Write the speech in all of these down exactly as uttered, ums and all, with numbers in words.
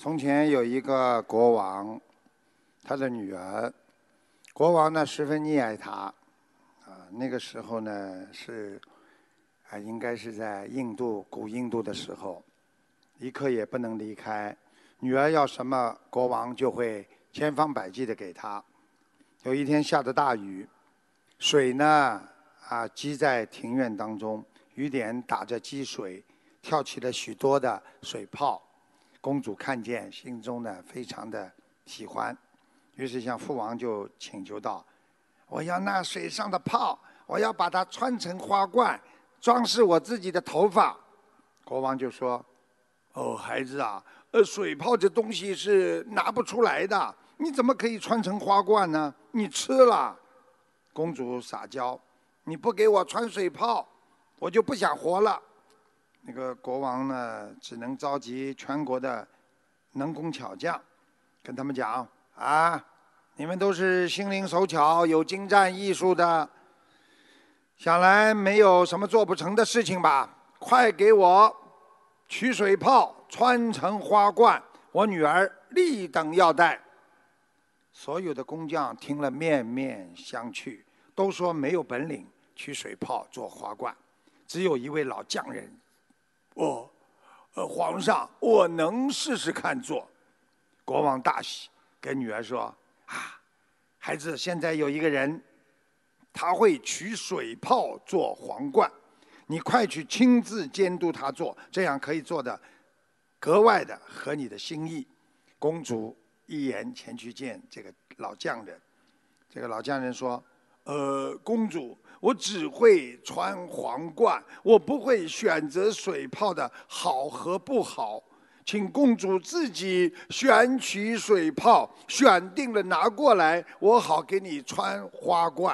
从前有一个国王，他的女儿，国王呢十分溺爱她，啊，那个时候呢是啊，应该是在印度古印度的时候，一刻也不能离开。女儿要什么，国王就会千方百计的给她。有一天下着大雨，水呢啊积在庭院当中，雨点打着积水，跳起了许多的水泡。公主看见，心中呢非常的喜欢，于是向父王就请求道：“我要那水上的泡，我要把它穿成花冠，装饰我自己的头发。”国王就说：“哦，孩子啊，呃，水泡这东西是拿不出来的，你怎么可以穿成花冠呢？你吃了。”公主撒娇：“你不给我穿水泡，我就不想活了。”那个国王呢，只能召集全国的能工巧匠，跟他们讲：“啊，你们都是心灵手巧、有精湛艺术的，想来没有什么做不成的事情吧？快给我取水泡，穿成花冠，我女儿立等要戴。”所有的工匠听了面面相觑，都说没有本领取水泡做花冠。只有一位老匠人，我，呃，皇上，我能试试看做。国王大喜，跟女儿说：“啊，孩子，现在有一个人，他会取水泡做皇冠，你快去亲自监督他做，这样可以做的格外的合你的心意。”公主一言前去见这个老匠人，这个老匠人说：“呃，公主，我只会穿皇冠，我不会选择水泡的好和不好，请公主自己选取水泡，选定了拿过来，我好给你穿花冠。”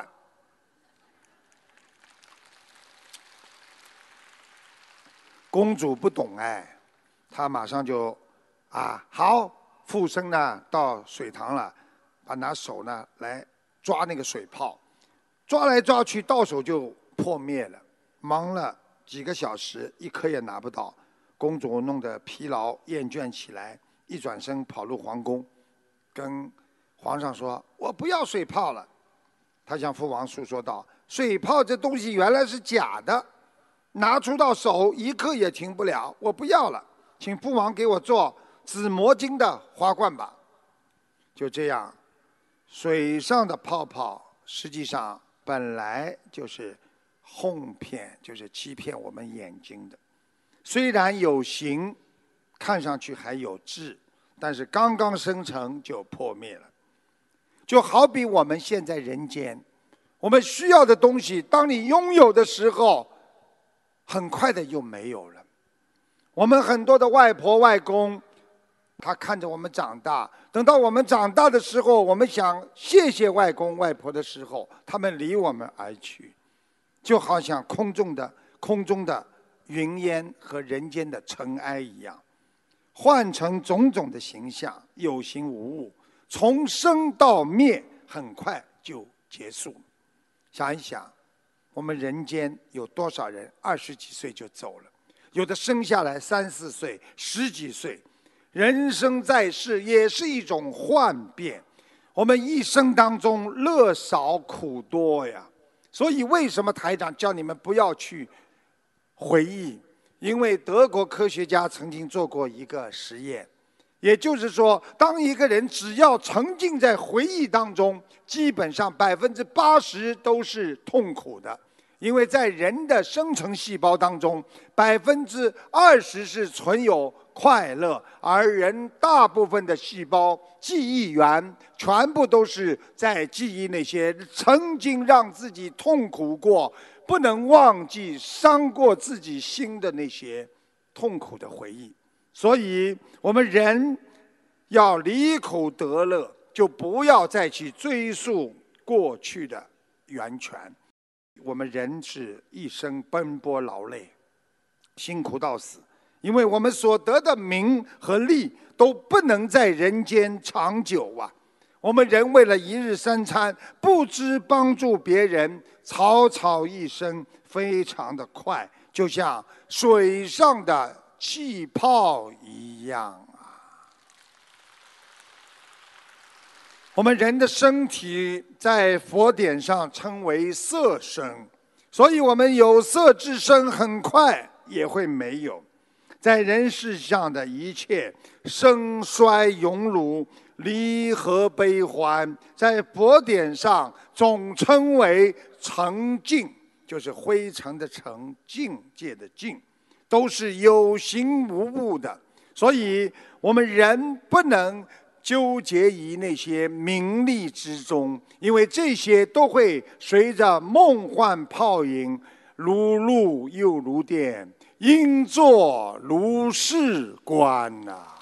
公主不懂哎，她马上就啊好，附身呢到水塘了，把拿手呢来抓那个水泡。抓来抓去，到手就破灭了。忙了几个小时，一颗也拿不到。公主弄得疲劳厌倦起来，一转身跑入皇宫，跟皇上说：“我不要水泡了。”她向父王诉说道：“水泡这东西原来是假的，拿出到手一刻也停不了，我不要了，请父王给我做紫魔晶的花冠吧。”就这样，水上的泡泡实际上本来就是哄骗，就是欺骗我们眼睛的。虽然有形，看上去还有质，但是刚刚生成就破灭了。就好比我们现在人间，我们需要的东西，当你拥有的时候，很快的又没有了。我们很多的外婆外公，他看着我们长大，等到我们长大的时候，我们想谢谢外公外婆的时候，他们离我们而去，就好像空中的空中的云烟和人间的尘埃一样，换成种种的形象，有形无物，从生到灭，很快就结束。想一想，我们人间有多少人二十几岁就走了，有的生下来三四岁、十几岁。人生在世也是一种幻变，我们一生当中乐少苦多呀。所以为什么台长叫你们不要去回忆？因为德国科学家曾经做过一个实验，也就是说，当一个人只要沉浸在回忆当中，基本上百分之八十都是痛苦的。因为在人的生成细胞当中，百分之二十是存有快乐，而人大部分的细胞记忆元全部都是在记忆那些曾经让自己痛苦过、不能忘记、伤过自己心的那些痛苦的回忆。所以，我们人要离苦得乐，就不要再去追溯过去的源泉。我们人是一生奔波劳累，辛苦到死，因为我们所得的名和利都不能在人间长久啊。我们人为了一日三餐，不知帮助别人，草草一生，非常的快，就像水上的气泡一样啊。 我们人的身体在佛典上称为色身，所以我们有色之身很快也会没有。在人世上的一切生衰荣辱、离合悲欢，在佛典上总称为尘境，就是灰尘的尘，境界的境，都是有形无物的。所以我们人不能纠结于那些名利之中，因为这些都会随着梦幻泡影，如露又如电，应作如是观呐、啊。